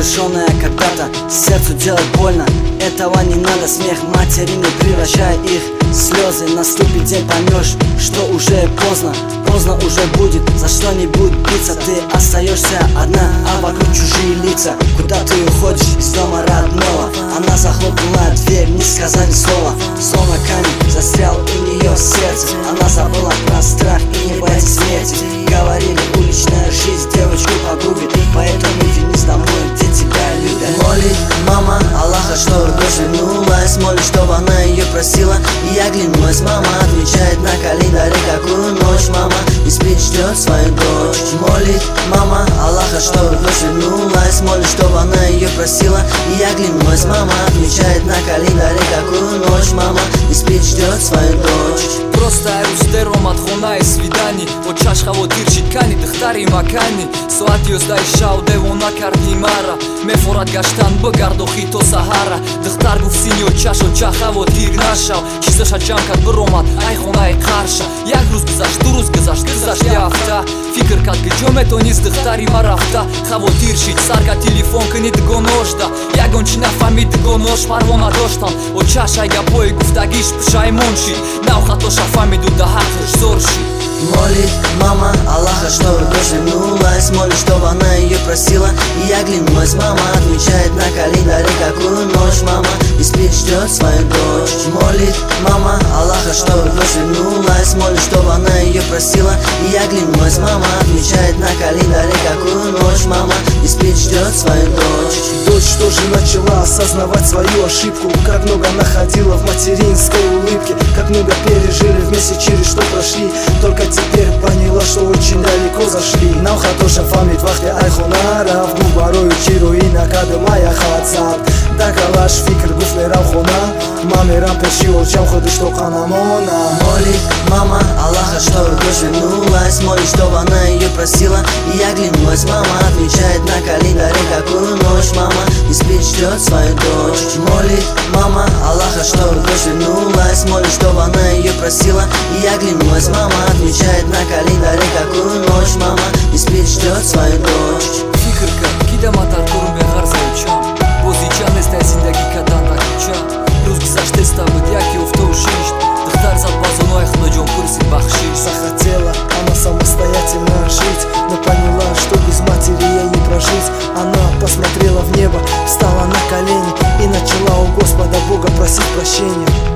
совершенное когда-то сердцу делать больно. Этого не надо, смех матери не превращай их в слезы. Наступит день, поймешь, что уже поздно. Поздно уже будет за что-нибудь биться. Ты остаешься одна, а вокруг чужие лица. Куда ты уходишь из дома родного? Она захлопнула дверь, не сказав ни слова. Словно камень застрял у нее в сердце. Она забыла про страх и не боится смерти. Говорили, уличная жизнь девочку погубит, поэтому вернись домой, где тебя любят. Молит мама Аллаха, что дочь вернулась. Молит, чтобы она ее просила. И оглянулась, мама отмечает на календаре, какую ночь мама и спит, ждет свою дочь. Молит мама Аллаха, чтобы дочь вернулась. Молит, чтобы она ее просила. И оглянулась, мама отмечает на календаре, какую ночь мама и спит, ждет свою дочь. Просто эрустером от хона и свиданий. От чашха вот дирчит кани, дыхтари макани. Соат ёздаи шав девона карди мара. Мефорат гаштан бгардохи то сахара. Дыхтар гуфт сини от чаш от чаха вот дир нашав. Чизаша ҷамкард биромад ай хонаи қарша. Як рӯз гузашт, ду рӯз гузашт яфта. Фикр кард ки ҷо метонист дыхтари ма рафта. Хавотир шид сарга телефон кини дигоношда. Ягон чи нафаҳмид дигонош парвона доштам. От чашай гапои гуфтагиш пушаймон шид. Навхатоша фамиду да ҳақш зор шид. Молит мама Аллаха, чтобы дочь вернулась. Молит, чтобы она ее просила. И оглянулась, мама отмечает на календаре, какую ночь мама и спит, ждет свою дочь. Молит мама Аллаха, чтобы дочь вернулась. Молит, чтобы она ее просила. И оглянулась, мама отмечает на календаре, какую ночь мама и спит, ждет свою дочь. Дочь тоже начала осознавать свою ошибку. Как много находила в материнской улыбке. Как много пережили вместе, через что прошли. Только теперь поняла, что очень далеко зашли. Навхатоша фамид вахте айхонара. В барою чируина кадымая хацат. Дакалаш фикр гуфле равхона. Маме рампеши олчам ходы, что канамона. Молит мама Аллаха, чтобы дочь вернулась. Молит, чтобы она ее просила. И оглянулась, мама отмечает на календаре, какую ночь мама и спит, ждет свою дочь. Молит мама Аллаха, чтобы дочь вернулась. Молит, чтобы она ее просила. И оглянулась, мама отмечает на календаре, какую ночь мама и спит, ждет свою дочь. Фикр кард ки даматар корум беғарзаючам. Бозичан эстай зиндаги кадан дакуча. Рӯз гузашта буд яке уфтову шишт. Дыхтар зад базонои худаҷон пурсид бахшиш. Захотела она самостоятельно жить, но поняла, что без матери ей не прожить. Она посмотрела в небо, встала на колени и начала у Господа Бога просить прощения.